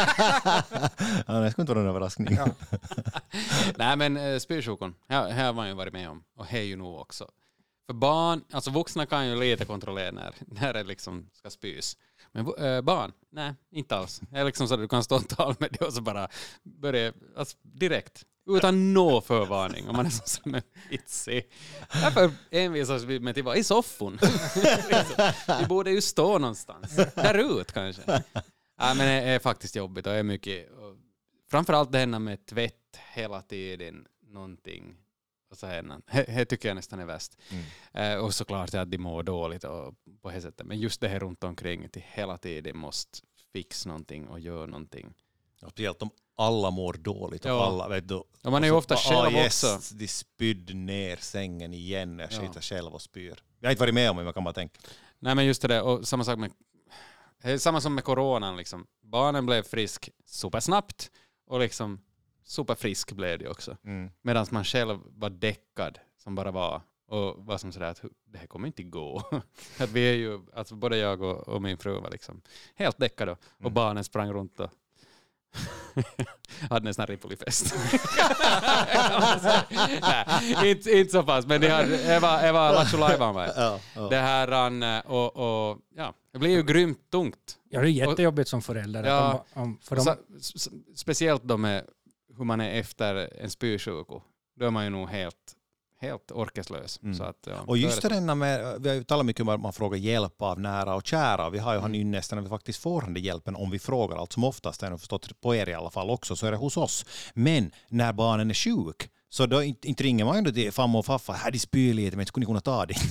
Ja, det skulle inte vara en överraskning. Ja. Nej, men äh, spyrsjukon, här, här har man ju varit med om. Och här ju nog också. För barn, alltså vuxna kan ju lite kontrollera när, när det liksom ska spys. Men äh, barn, nej, inte alls. Det är liksom så att du kan stå och tala med det och så bara börja alltså, direkt. Utan nå förvarning. Och man är så som en vitsig. Därför envisas vi med att vara i soffon. Vi borde ju stå någonstans. Där ut kanske. Ja, men det är faktiskt jobbigt och är mycket. Och framförallt det här med tvätt hela tiden. Någonting. Och så här, det tycker jag nästan är värst. Mm. Eh, och såklart att de mår dåligt och på det sättet. Men just det här runt omkring till hela tiden måste fixa någonting och göra någonting. Ja, speciellt om alla mår dåligt och ja. alla vet du. Och man är ju ofta själv ah, också. Yes, de spydde ner sängen igen och skiter ja. själv och spyr. Jag har inte varit med om det, man kan bara tänka. Nej, men just det, och samma sak med samma som med coronan liksom. Barnen blev frisk supersnabbt och liksom superfrisk blev det också. Mm. Medan man själv var däckad som bara var och var som sådär att det här kommer inte gå. Att vi är ju, alltså både jag och, och min fru var liksom helt däckade och mm. barnen sprang runt och hade nästan ripulifest. Nej, inte, inte så fast, men det, hade, Eva, Eva Lattjo Laivan var ja, ja. Det här han, och, och ja, det blir ju grymt tungt. Ja, det är jättejobbigt som förälder. Ja, om, om, för de... så, speciellt då med hur man är efter en spysjuko. Då är man ju nog helt helt orkeslös. Mm. Så att, ja, och just det denna med, vi har ju talat mycket om att man frågar hjälp av nära och kära. Vi har ju mm. nästan när vi faktiskt får den hjälpen om vi frågar. Allt som oftast, jag har förstått på er i alla fall också, så är det hos oss. Men när barnen är sjuk Så då inte, inte ringer man ju till farmor och farfar, här de spyr lite, men skulle ni kunna ta det?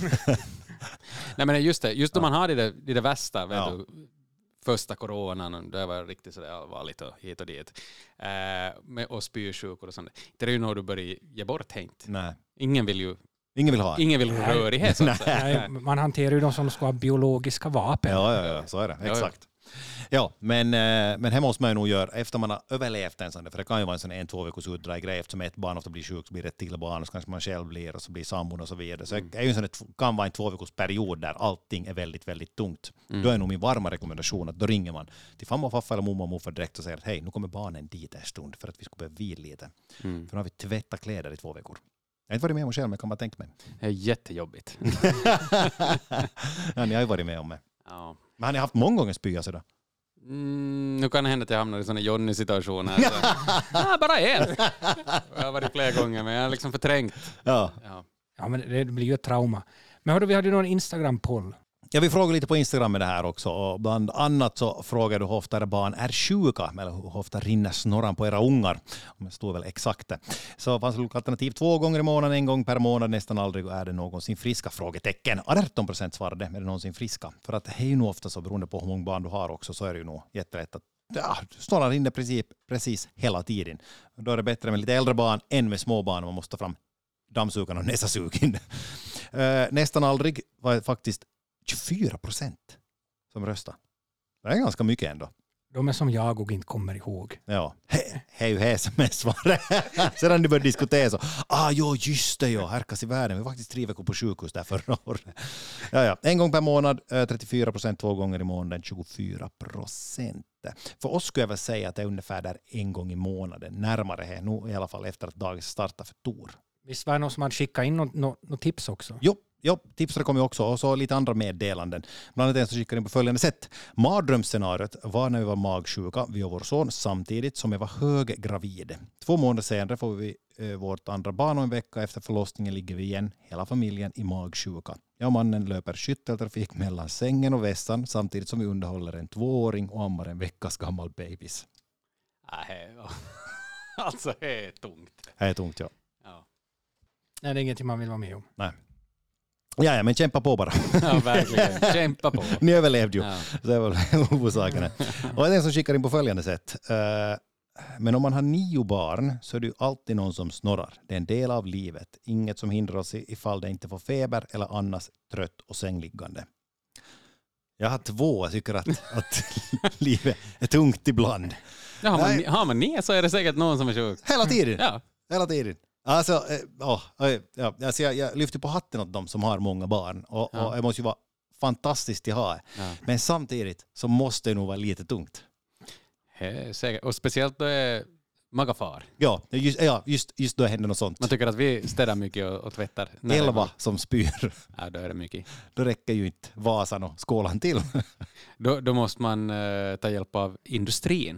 Nej men just det, just då ja. man har det, det, det värsta, vet ja. du, första coronan, det var riktigt sådär allvarligt och hit och dit. Eh, med, och spyrsjukor och sånt. Det är ju nog du börjar ge bort hänt. Nej. Ingen vill ju Ingen vill ha Ingen vill ha rörighet. Så att Nej, man hanterar ju de som ska ha biologiska vapen. Ja, ja, ja, så är det. Exakt. Ja, men, men hemma måste man ju nog göra, efter man har överlevt en sån, för det kan ju vara en sån en, två veckors utdrag grej, eftersom ett barn ofta blir sjuk så blir det ett till barn och så kanske man själv blir och så blir sambon och så vidare. Så mm. det är ju en sån, kan vara en två veckors period där allting är väldigt, väldigt tungt. Mm. Då är nog min varma rekommendation att då ringer man till farmor och farfar eller mormor och morfar direkt och säger att hej, nu kommer barnen dit en stund för att vi ska behöva vila lite. Mm. För nu har vi tvättat kläder i två veckor. Jag har inte varit med om själv, men kan man tänka mig. Det är jättejobbigt. Ja, ni har ju varit med om det. Ja. Men har ni haft många gånger spya sådär? Mm, nu kan det hända att jag hamnar i sådana Johnny-situationer. Så. ah, bara en! Jag har varit flera gånger, men jag har liksom förträngt. Ja, ja. ja men det blir ju ett trauma. Men hörde, vi hade ju någon Instagram-poll. Jag vill fråga lite på Instagram med det här också. Och bland annat så frågar du hur ofta era barn är sjuka, eller hur ofta rinner snorran på era ungar. Om det står väl exakt det. Så fanns det alternativ två gånger i månaden, en gång per månad, nästan aldrig är det någonsin friska? Frågetecken. arton procent svarade, är det någonsin friska? För att det är ju nog ofta så, beroende på hur många barn du har också, så är det ju nog jätterätt att ja, snorran rinner precis, precis hela tiden. Då är det bättre med lite äldre barn än med små barn. Man måste ta fram dammsugaren och näsasugen. Nästan aldrig var faktiskt tjugofyra procent som röstar. Det är ganska mycket ändå. De är som jag och inte kommer ihåg. Ja, det är ju det som är svaret. Sedan du började diskutera så, ah jo just det, jo, härkas i världen. Vi var faktiskt tre veckor på sjukhus där förra året. Ja, ja. En gång per månad, trettiofyra procent, två gånger i månaden, tjugofyra procent. För oss skulle jag väl säga att det är ungefär där en gång i månaden, närmare här, nu i alla fall efter att dagen startar för Tor. Visst var det någon som hade skickat in något, något, något tips också? Jo. Ja, tipsar kommer också och så lite andra meddelanden. Bland annat en som skickar in på följande sätt. Mardrömsscenariot var när vi var magsjuka, vi och vår son, samtidigt som jag var höggravid. Två månader senare får vi eh, vårt andra barn och en vecka efter förlossningen ligger vi igen, hela familjen i magsjuka. Jag och mannen löper skytteltrafik mellan sängen och vässan samtidigt som vi underhåller en tvååring och ammar en veckas gammal babys. Nej, alltså det är tungt. Det är tungt, ja. ja. Nej, det är ingenting man vill vara med om. Nej. Ja, ja, men kämpa på bara. Ja, verkligen. Kämpa på. Ni överlevde ju. Ja. Så det var huvudsaken. Och det är en som skickar in på följande sätt. Uh, men om man har nio barn så är det ju alltid någon som snorrar. Det är en del av livet. Inget som hindrar oss ifall det inte får feber eller annars trött och sängliggande. Jag har två. Jag tycker att, att livet är tungt ibland. Ja, har, man, har man nio så är det säkert någon som är sjuk. Hela tiden. Ja. Hela tiden. Alltså, oh, ja, alltså jag, jag lyfter på hatten åt dem som har många barn. Och, ja. och det måste ju vara fantastiskt att ha. Ja. Men samtidigt så måste det nog vara lite tungt. He, säkert. Och speciellt då är magafar. Ja, just, ja just, just då händer något sånt. Man tycker att vi städar mycket och, och tvättar. Elva som spyr. Ja, då är det mycket. Då räcker ju inte vasan och skålan till. Då, då måste man uh, ta hjälp av industrin.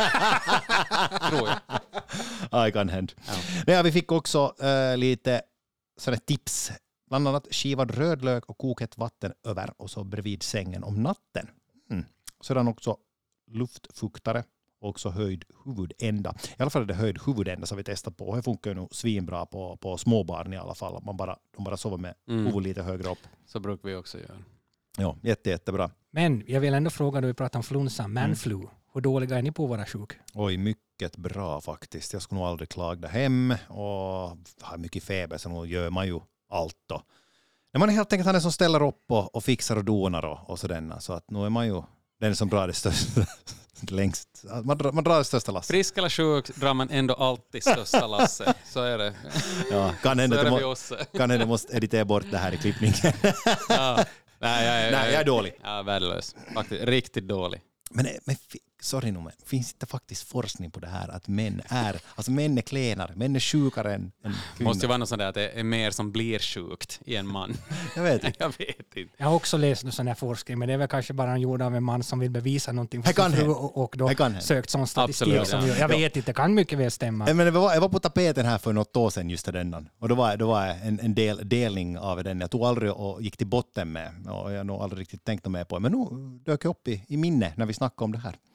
Tror jag. Ja, det kan hända. Ja. Ja, vi fick också uh, lite sådana tips. Bland annat skivad rödlök och kokat vatten över och så bredvid sängen om natten. Mm. Sedan också luftfuktare. Också höjd huvudända. I alla fall är det höjd huvudända som vi testar på. Det funkar ju nog svinbra på, på småbarn i alla fall. Man bara, de bara sover med mm. huvudet lite högre upp. Så brukar vi också göra. Ja, jätte, jättebra. Men jag vill ändå fråga, då vi pratar om flunsa, manflu. Mm. Hur dåliga är ni på att vara sjuk? Oj, mycket bra faktiskt. Jag skulle nog aldrig klaga hem och har mycket feber så nu gör man ju allt då. När man är helt enkelt den som ställer upp och, och fixar och donar och, och sådär. Så att nu är man ju den som drar det största längst. Man drar, man drar det största lasset. Frisk eller sjuk drar man ändå alltid största lasset. Så är det. Ja, kan hända det må, kan hända måste editera bort det här i klippningen. Ja. Nej, jag är, Nej, jag är dålig. Ja, värdelös. Faktiskt riktigt dålig. Men, men sorry nu, men finns inte faktiskt forskning på det här att män är, alltså män är klenare, män är sjukare än, än kvinnor? Måste ju vara något sånt där att det är mer som blir sjukt i en man. Jag vet inte. Jag vet inte. Jag har också läst någon sån här forskning, men det är väl kanske bara en gjord av en man som vill bevisa någonting för sin fru och, och då sökt sån statistik. Absolut, som ja. jag, jag vet inte, det kan mycket väl stämma. Men det var, jag var på tapeten här för något år sedan just denna. Och då var, då var en, en del, delning av den. Jag tog aldrig och gick till botten med. Och jag har nog aldrig riktigt tänkt med på det. Men nu dök jag upp i, i minne när vi snackade om det här.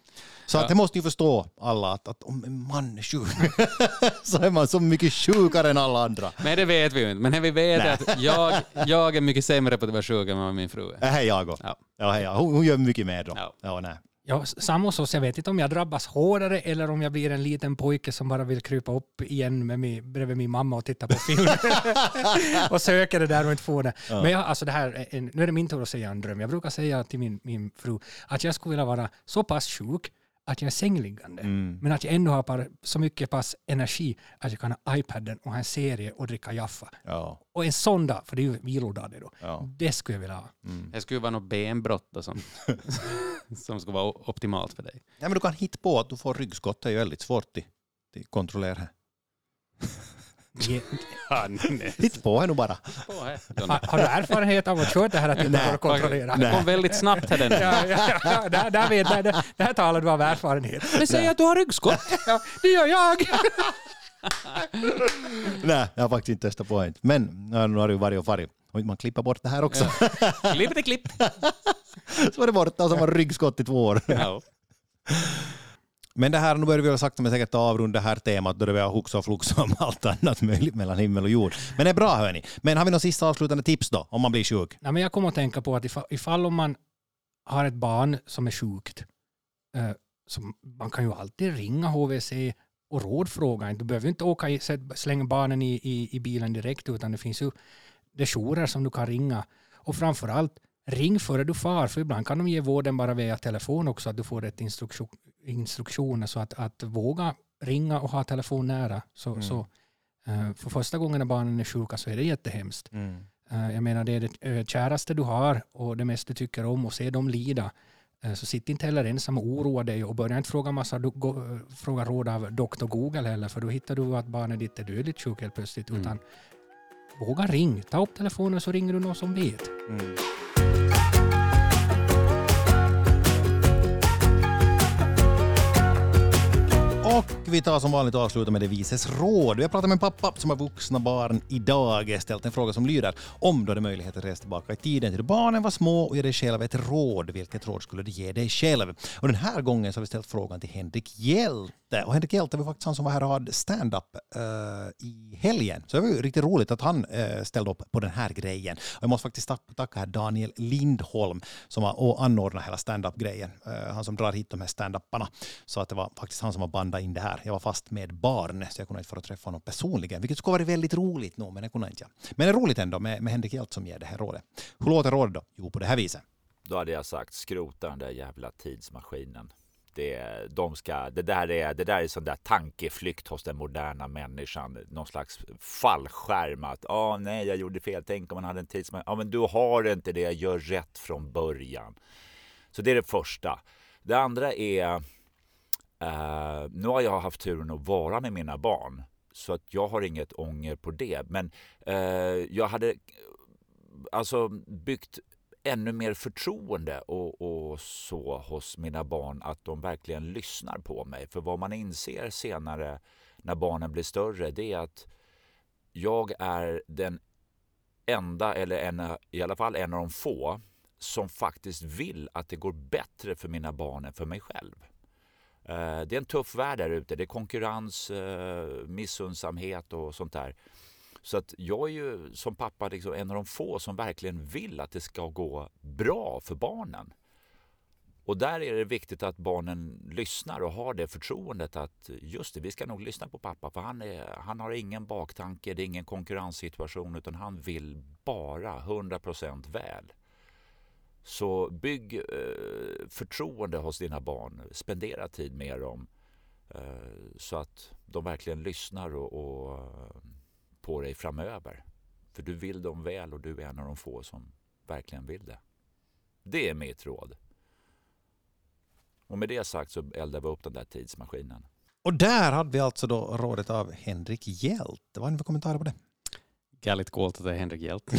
Så Ja. att det måste ju förstå alla att, att om en man är sjuk så är man så mycket sjukare än alla andra. Men det vet vi ju inte. Men vi vet Nej. att jag, jag är mycket sämre på att vara sjuk än vad min fru är. Äh, hej jag också. Ja. Ja, hej, ja. Hon, hon gör mycket mer då. Ja. Ja, nej. Ja, samma hos oss. Jag vet inte om jag drabbas hårdare eller om jag blir en liten pojke som bara vill krypa upp igen med mig, bredvid min mamma och titta på film. och söker det där och inte får det. Ja. Men jag, alltså det här, är en, nu är det min tur att säga en dröm. Jag brukar säga till min, min fru att jag skulle vilja vara så pass sjuk att jag är sängliggande. Mm. Men att jag ändå har bara så mycket pass energi att jag kan ha iPaden och ha en serie och dricka jaffa. Ja. Och en sån dag, för det är ju vilodag det då. Ja. Det skulle jag vilja ha. Mm. Det skulle vara något benbrott då som, som skulle vara optimalt för dig. Ja, men du kan hitta på att du får ryggskott. Det är ju väldigt svårt att, att kontrollera. Ge- Ja, nej. Hitta på henne bara. Har, har du erfarenhet av att köra det här att inte Nej. bara kontrollera? Det kom väldigt snabbt här den. Ja, ja, ja, där, där, vet, där, där, där talar du av erfarenhet. Men säg att du har ryggskott. Ja, det gör jag. Nej, jag har faktiskt inte testat på inte. Men ja, nu har det ju varit och farit. Och man klipper bort det här också. Klipp det klipp. Så var det borta och så var det ryggskott i två år. Ja. Men det här, nu börjar vi väl sakta men säkert avrunda det här temat då det var hux och flux om allt annat möjligt mellan himmel och jord. Men det är bra hörni. Men har vi några sista avslutande tips då om man blir sjuk? Nej, men jag kommer att tänka på att ifall, ifall om man har ett barn som är sjukt eh, så man kan ju alltid ringa H V C och rådfråga. Du behöver inte åka i, slänga barnen i, i, i bilen direkt utan det finns ju jourer som du kan ringa. Och framförallt ring före du far, för ibland kan de ge vården bara via telefon också, att du får ett instruktion, instruktioner så att, att våga ringa och ha telefon nära. Så, Mm. så, uh, för första gången när barnen är sjuka så är det jättehemskt. Mm. Uh, jag menar det är det uh, käraste du har och det mest du tycker om och se dem lida. Uh, så sitt inte heller ensam och oroa dig och börja inte fråga massa do, go, uh, fråga råd av doktor Google heller, för då hittar du att barnet ditt är dödligt sjuk helt plötsligt. Mm. Utan våga ring, ta upp telefonen så ringer du någon som vet. Mm. Och vi tar som vanligt och avslutar med det vises råd. Vi har pratat med en pappa som har vuxna barn idag. Ställt en fråga som lyder: om du hade möjlighet att resa tillbaka i tiden till barnen var små och ge dig själv ett råd, vilket råd skulle du ge dig själv? Och den här gången så har vi ställt frågan till Henrik Hjälte. Och Henrik Hjälte var faktiskt han som var här och hade stand-up uh, i helgen. Så det var ju riktigt roligt att han uh, ställde upp på den här grejen. Och jag måste faktiskt tacka här Daniel Lindholm som har anordnat hela stand-up-grejen. Uh, han som drar hit de här stand-upparna. Så att det var faktiskt han som har bandat in det här. Jag var fast med barn så jag kunde inte få träffa honom personligen. Vilket skulle vara väldigt roligt nu, men det kunde inte jag. Men det är roligt ändå med, med Henrik Hjälte som ger det här rådet. Hur låter rådet då? Jo, på det här viset. Då hade jag sagt skrota den där jävla tidsmaskinen. Det, de ska, det, där är, det där är sån där tankeflykt hos den moderna människan. Någon slags fallskärm att ah, nej, jag gjorde fel. Tänk om man hade en tidsmaskin. Ja, men du har inte det. Gör rätt från början. Så det är det första. Det andra är Uh, nu har jag haft turen att vara med mina barn så att jag har inget ånger på det, men uh, jag hade alltså byggt ännu mer förtroende och, och så hos mina barn att de verkligen lyssnar på mig, för vad man inser senare när barnen blir större, det är att jag är den enda, eller en, i alla fall en av de få som faktiskt vill att det går bättre för mina barn än för mig själv. Det är en tuff värld där ute. Det är konkurrens, missundsamhet och sånt där. Så att jag är ju som pappa liksom en av de få som verkligen vill att det ska gå bra för barnen. Och där är det viktigt att barnen lyssnar och har det förtroendet att just det, vi ska nog lyssna på pappa, för han, är, han har ingen baktanke, det är ingen konkurrenssituation, utan han vill bara hundra procent väl. Så bygg eh, förtroende hos dina barn. Spendera tid med dem eh, så att de verkligen lyssnar och, och, på dig framöver. För du vill dem väl och du är en av de få som verkligen vill det. Det är mitt råd. Och med det sagt så eldar vi upp den där tidsmaskinen. Och där hade vi alltså då rådet av Henrik Hjälte. Vad har ni för kommentarer på det? Jävligt coolt att det är Henrik Hjälte.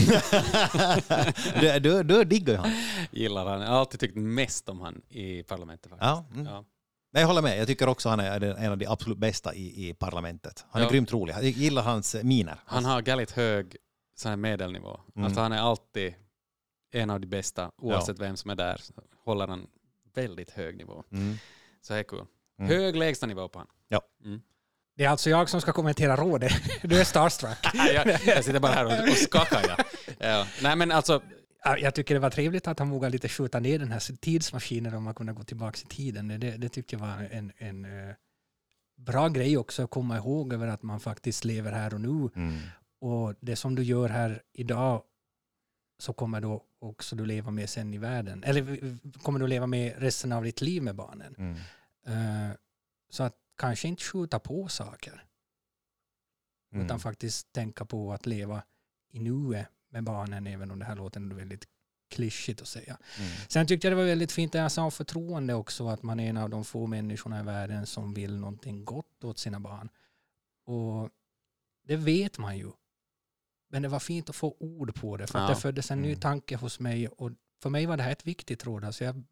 du, du, du diggar ju han. Gillar han. Jag har alltid tyckt mest om han i parlamentet faktiskt. Ja, mm. Ja. Nej, jag håller med. Jag tycker också han är en av de absolut bästa i, i parlamentet. Han är Ja. grymt rolig. Jag gillar hans miner. Han har väldigt hög sån här medelnivå. Mm. Alltså han är alltid en av de bästa. Oavsett ja. vem som är där så håller han väldigt hög nivå. Mm. Så det är kul. Mm. Hög lägsta nivå på han. Ja. Mm. Det är alltså jag som ska kommentera rådet. Du är starstruck. jag, jag sitter bara här och, och skakar. Ja. Ja. Nej, men alltså... Jag tycker det var trevligt att han vågade lite skjuta ner den här tidsmaskinen om man kunde gå tillbaka i tiden. Det, det tyckte jag var en, en uh, bra grej också att komma ihåg över att man faktiskt lever här och nu. Mm. Och det som du gör här idag så kommer då också du leva med sen i världen. Eller kommer du leva med resten av ditt liv med barnen. Mm. Uh, så att kanske inte skjuta på saker. Mm. Utan faktiskt tänka på att leva i nuet med barnen, även om det här låter väldigt klyschigt att säga. Mm. Sen tyckte jag det var väldigt fint det jag sa om förtroende också, att man är en av de få människorna i världen som vill någonting gott åt sina barn. Och det vet man ju. Men det var fint att få ord på det, för att Ja. det föddes en ny Mm. tanke hos mig, och för mig var det här ett viktigt råd. Alltså jag,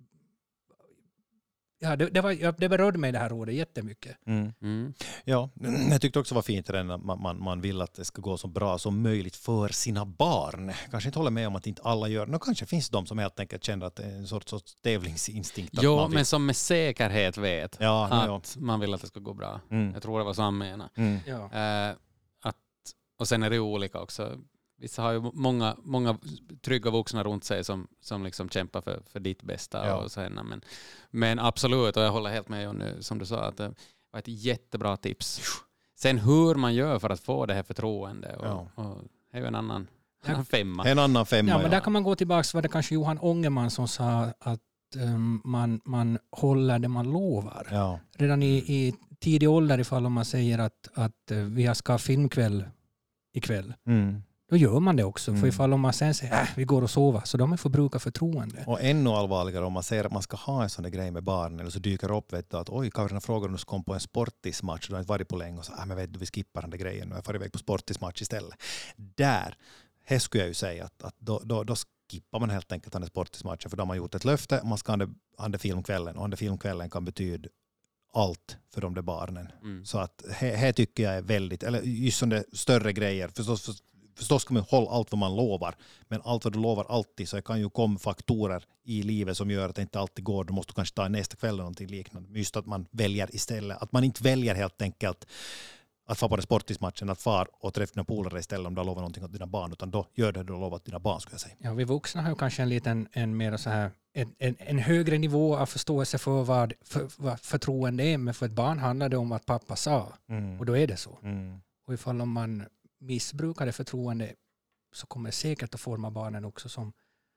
ja, det, det, var, det berörde mig det här rådet jättemycket. Mm. Mm. Ja, jag tyckte också var fint det att man, man, man vill att det ska gå så bra som möjligt för sina barn. Kanske inte håller med om att inte alla gör det. No, kanske finns de som helt enkelt känner att det är en sorts, sorts tävlingsinstinkt. Att Jo, man vill... men som med säkerhet vet ja, no, att man vill att det ska gå bra. mm. Jag tror det var så han menade. Mm. Ja. Eh, att, och sen är det olika också. Vissa har ju många, många trygga vuxna runt sig som, som liksom kämpar för, för ditt bästa. Ja. Och så här, men, men absolut, och jag håller helt med om nu, som du sa, att det var ett jättebra tips. Sen hur man gör för att få det här förtroende. Och, Ja. och det är ju en annan, Ja. annan femma. En annan femma. Ja, men ja. där kan man gå tillbaka, var det kanske Johan Ångerman som sa att um, man, man håller det man lovar. Ja. Redan i, i tidig ålder, ifall om man säger att, att uh, vi ska ha filmkväll ikväll, Mm. då gör man det också. Mm. För ifall om man sen säger äh, vi går och sover, så de får bruka förtroende. Och ännu allvarligare om man säger att man ska ha en sån där grej med barnen, eller så dyker upp vet du, att oj, Kavrina frågar om du ska komma på en sportismatch, du har inte varit på länge, och så äh, men vet du, vi skippar den där grejen och jag får iväg på sportismatch istället. Där, här skulle jag ju säga att, att då, då, då skippar man helt enkelt den där sportismatchen, för då har man gjort ett löfte, man ska ha den där filmkvällen, och den där filmkvällen kan betyda allt för de där barnen. Mm. Så att här, här tycker jag är väldigt, eller just sådana större grejer, förstås, för, förstås ska man hålla allt vad man lovar, men allt vad du lovar alltid, så det kan ju komma faktorer i livet som gör att det inte alltid går, du måste kanske ta nästa kväll eller någonting liknande. Just att man väljer istället, att man inte väljer helt enkelt att få på den sportismatchen, att far och träffa dina polare istället om du har lovat någonting åt dina barn, utan då gör det du har lovat dina barn, skulle jag säga. Ja, vi vuxna har ju kanske en liten, en mer så här, en, en, en högre nivå av förståelse för vad, för, vad förtroende är, men för ett barn handlar det om att pappa sa, Mm. och då är det så. Mm. Och ifall om man missbrukar det förtroende, så kommer det säkert att forma barnen också som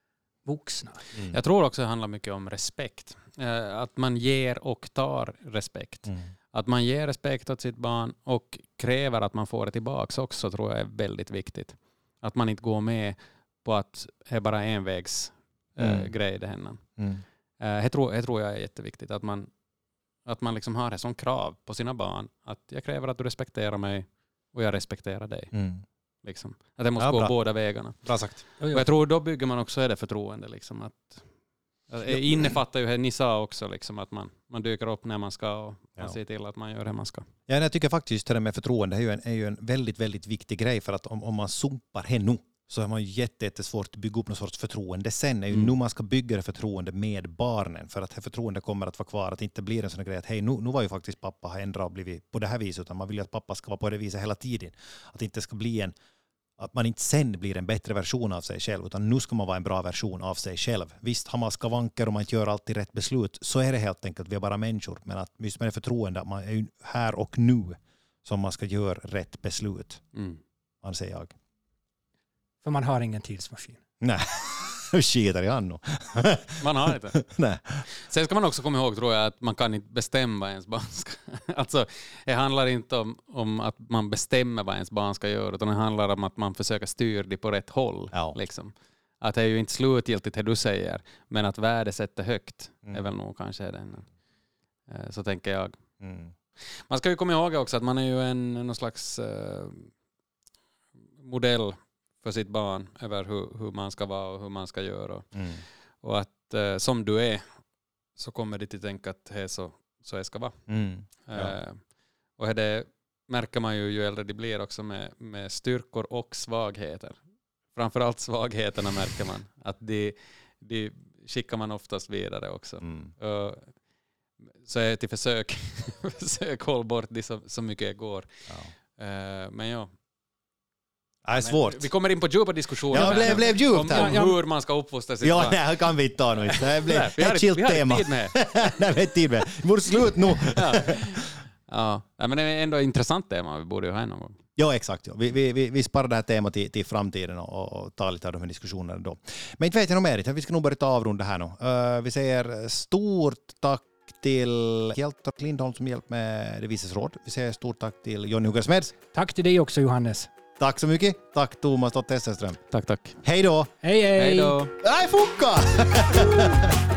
vuxna. Mm. Jag tror också det handlar mycket om respekt. Eh, att man ger och tar respekt. Mm. Att man ger respekt åt sitt barn och kräver att man får det tillbaka också, tror jag är väldigt viktigt. Att man inte går med på att det är bara envägs eh, Mm. grej det händer. Mm. Eh, det, tror, det tror jag är jätteviktigt. Att man, att man liksom har det som krav på sina barn. Att jag kräver att du respekterar mig och jag respekterar dig. Mm. Liksom. Att det måste Ja, gå bra. båda vägarna. Bra sagt. Och jag tror då bygger man också det förtroende. Liksom, att, det innefattar ju, ni sa också, liksom, att man, man dyker upp när man ska och man Ja. ser till att man gör det man ska. Ja, jag tycker faktiskt det där med förtroende är ju en, är ju en väldigt, väldigt viktig grej, för att om, om man sumpar henne så är man ju jätte, jättesvårt att bygga upp någon sorts förtroende. Sen är ju Mm. nu man ska bygga det förtroende med barnen, för att det förtroende kommer att vara kvar, att det inte blir en sån grej att hej, nu, nu var ju faktiskt pappa har ändrat och blivit på det här viset, utan man vill ju att pappa ska vara på det viset hela tiden. Att det inte ska bli en, att man inte sen blir en bättre version av sig själv, utan nu ska man vara en bra version av sig själv. Visst har man skavanker och man inte gör alltid rätt beslut, så är det helt enkelt, vi är bara människor. Men att just med det förtroende, att man är ju här och nu som man ska göra rätt beslut, Mm. anser jag. För man har ingen tidsmaskin. Nej, skiter i Anno. Man har inte. Nej. Sen ska man också komma ihåg, tror jag, att man kan inte bestämma vad ens barn ska. Alltså, det handlar inte om, om att man bestämmer vad ens barn ska göra, utan det handlar om att man försöker styra det på rätt håll. Ja. Liksom. Att det är ju inte slutgiltigt det du säger, men att värdesätta högt Mm. är väl nog kanske den. Eh, Så tänker jag. Mm. Man ska ju komma ihåg också att man är ju en någon slags eh, modell för sitt barn över hur, hur man ska vara och hur man ska göra. Mm. Och att eh, som du är så kommer det till tänka att det är så, så det ska vara. Mm. Ja. Eh, och det märker man ju ju äldre det blir också med, med styrkor och svagheter. Framförallt svagheterna märker man. Att de, de skickar man oftast vidare också. Mm. Uh, så är till försök, försök hålla bort det så, så mycket det går. Ja. Uh, men ja. Det är svårt. Vi kommer in på djupa diskussioner. Ja, blev, blev djupt här. Om, om hur man ska uppfostra sig. Ja, det här kan vi inte ta nu. Det blev vi har ett chilt tema. Vi har tid med. Nej, vi har tid med. Vi borde slut nu. ja. Ja. ja, men det är ändå ett intressant tema. Vi borde ju ha en någon gång. Ja, exakt. Ja. Vi, vi, vi sparar det här temat till, till framtiden och, och tar lite av de här diskussionerna då. Men inte vet jag nog mer. Vi ska nog börja ta avrunda här nu. Uh, vi säger stort tack till Kjeld Lindholm som hjälpt med det vises råd. Vi säger stort tack till Jonny Huggersmeds. Tack till dig också, Johannes. Tack så mycket. Tack Thomas Dotter Esselström. Tack, tack. Hej då. Hej, hej. Hej då. Nej, funkar!